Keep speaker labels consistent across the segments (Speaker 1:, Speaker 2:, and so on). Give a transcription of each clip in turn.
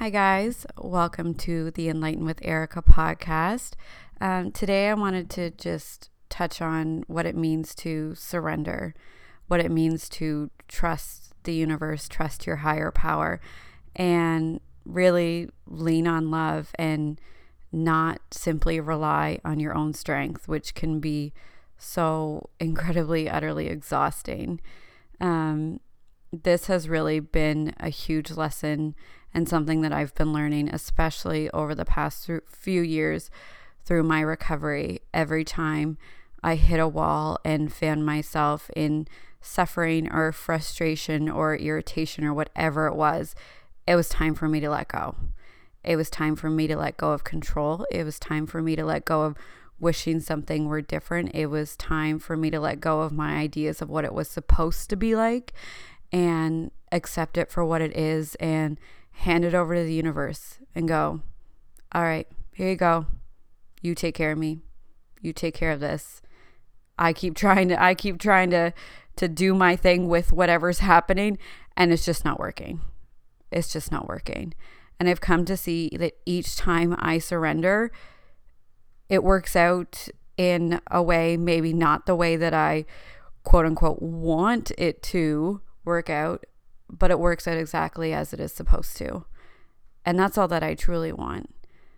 Speaker 1: Hi, guys. Welcome to the Enlighten with Erica podcast. Today, I wanted to just touch on what it means to surrender, what it means to trust the universe, trust your higher power, and really lean on love and not simply rely on your own strength, which can be so incredibly, utterly exhausting. This has really been a huge lesson and something that I've been learning, especially over the past few years through my recovery. Every time I hit a wall and found myself in suffering or frustration or irritation or whatever it was time for me to let go. It was time for me to let go of control. It was time for me to let go of wishing something were different. It was time for me to let go of my ideas of what it was supposed to be like and accept it for what it is and hand it over to the universe and go, all right, here you go. You take care of me. You take care of this. I keep trying to do my thing with whatever's happening, and it's just not working. It's just not working. And I've come to see that each time I surrender, it works out in a way, maybe not the way that I quote unquote want it to work out, but it works out exactly as it is supposed to. And that's all that I truly want.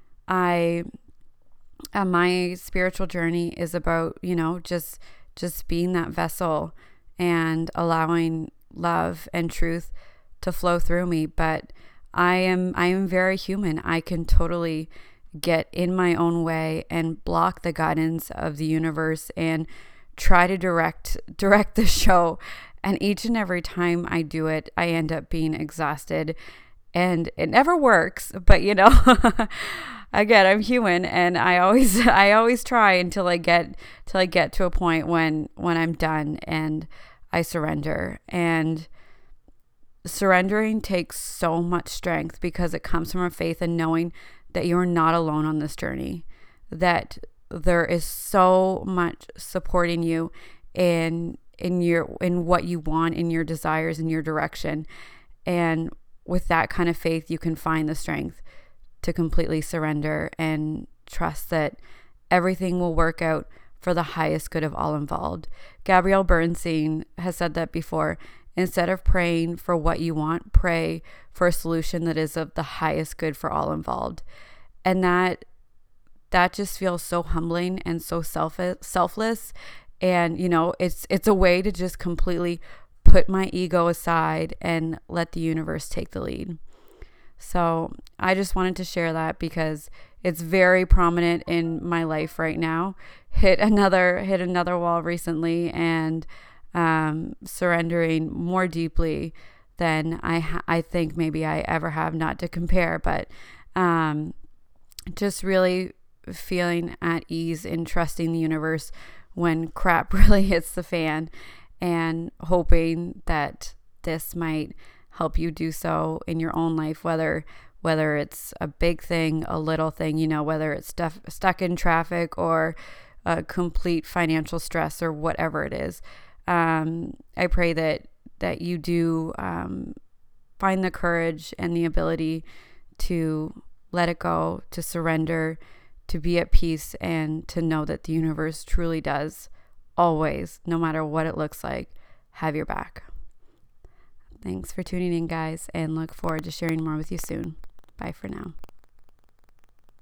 Speaker 1: My spiritual journey is about, just being that vessel and allowing love and truth to flow through me. But I am very human. I can totally get in my own way and block the guidance of the universe and try to direct the show. And each and every time I do it, I end up being exhausted, and it never works. But again, I'm human, and I always try until I get to a point when I'm done and I surrender. And surrendering takes so much strength because it comes from a faith and knowing that you're not alone on this journey, that there is so much supporting you in what you want, in your desires, in your direction. And with that kind of faith, you can find the strength to completely surrender and trust that everything will work out for the highest good of all involved. Gabrielle Bernstein has said that before. Instead of praying for what you want, pray for a solution that is of the highest good for all involved. And that just feels so humbling and so selfless. And, it's a way to just completely put my ego aside and let the universe take the lead. So I just wanted to share that because it's very prominent in my life right now. Hit another wall recently, and surrendering more deeply than I think maybe I ever have, not to compare, but just really feeling at ease in trusting the universe when crap really hits the fan, and hoping that this might help you do so in your own life, whether it's a big thing, a little thing, whether it's stuck in traffic or a complete financial stress or whatever it is. I pray that you do find the courage and the ability to let it go, to surrender, to be at peace, and to know that the universe truly does always, no matter what it looks like, have your back. Thanks for tuning in, guys, and look forward to sharing more with you soon. Bye for now.